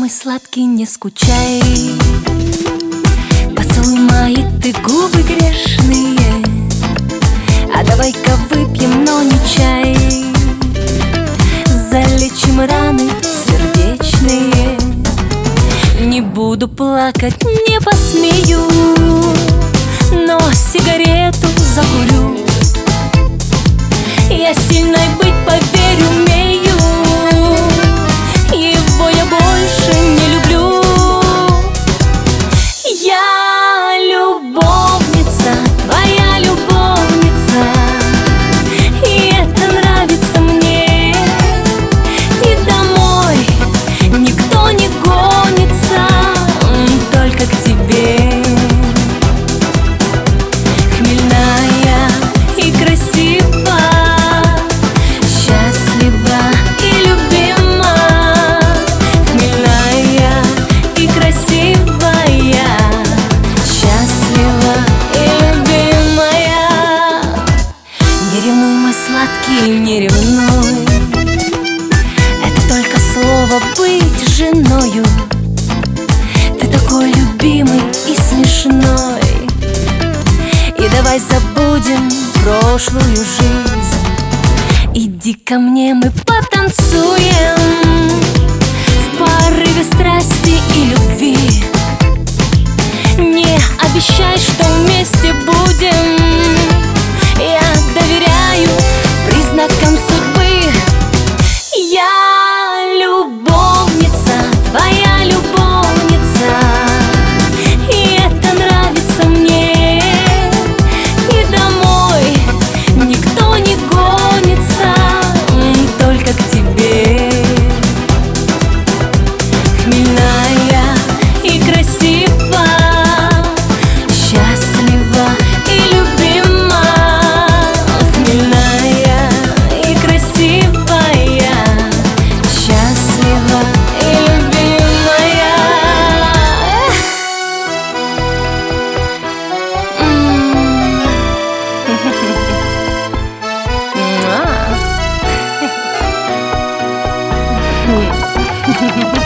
мой сладкий, не скучай. Поцелуй мои ты губы грешные, а давай-ка выпьем, но не чай. Залечим раны сердечные. Не буду плакать, не посмею, но сигарету закурю. Я сильной быть, поверь, умею. Его я больше не люблю. Я любовница, твоя любовница, и это нравится мне. И домой никто не гонится, только к тебе. Хмельная и красива, счастлива и любима. Хмельная и красивая, счастлива и любимая. Не ревнуй, мой сладкий, не ревнуй. Это только слово быть женою. Ты такой любимый и смешной. И давай забудем прошлую жизнь. Иди ко мне, мы потанцуем в порыве страсти и любви. Не обещай, что вместе будем. Я доверяю признакам судьбы. Я любовница, твоя любовница, и это нравится мне. И домой никто не гонится, только к тебе. Хмельная и красива, счастлива и любима. Хмельная и красивая, счастлива и любимая. Муа.